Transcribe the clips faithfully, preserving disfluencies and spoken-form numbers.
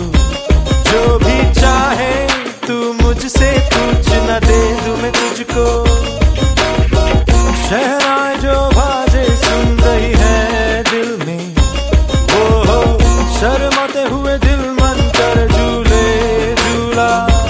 जो भी चाहे तू मुझसे पूछ न दे दूं मैं तुझको शहनाई जो बाजे सुन रही है दिल में वो हो शर्माते हुए दिल मन कर झूले झूला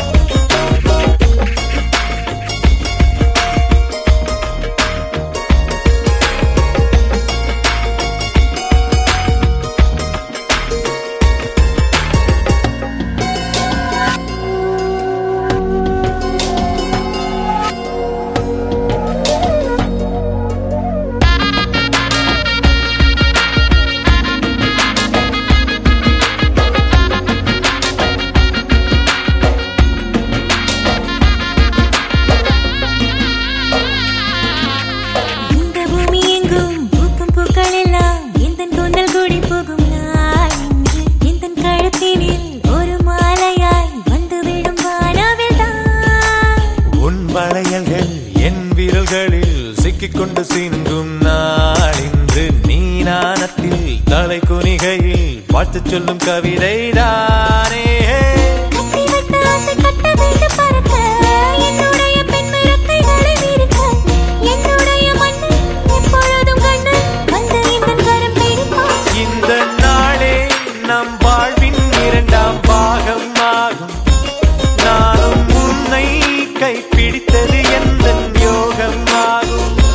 சிக்கிக்கொண்டு சிந்தும் நாள் இன்று நீ நாணத்தில் தலை குனிகையில் வாழ்த்து சொல்லும் கவிதை தானே இந்த நாளே நம் வாழ்வின் இரண்டாம் பாகம் ஆகும் நானும் உன்னை கைப்பிடித்தது எந்த யோகம் ஆகும்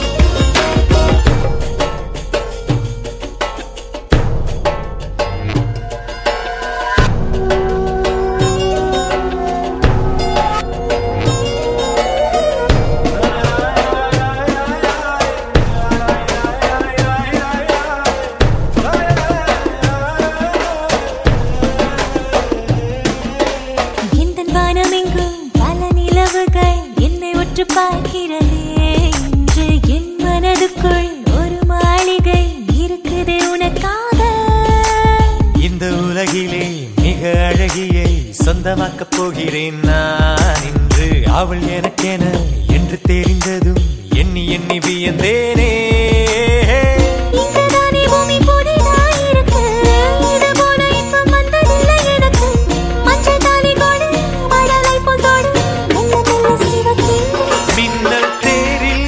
என்னை உற்று பார்க்கிறதே இன்று என் மனதுக்குள் ஒரு மாளிகை இருக்குதே உனக்காக இந்த உலகிலே மிக அழகியை சொந்தமாக்கப் போகிறேன் நான் இன்று அவள் எனக்கென என்று தெரிந்ததும் எண்ணி எண்ணி வியந்தேனே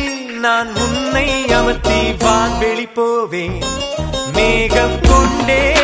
நான் உன்னை அமர்த்தி வான்வெளி போவேன் மேகம் கொண்டே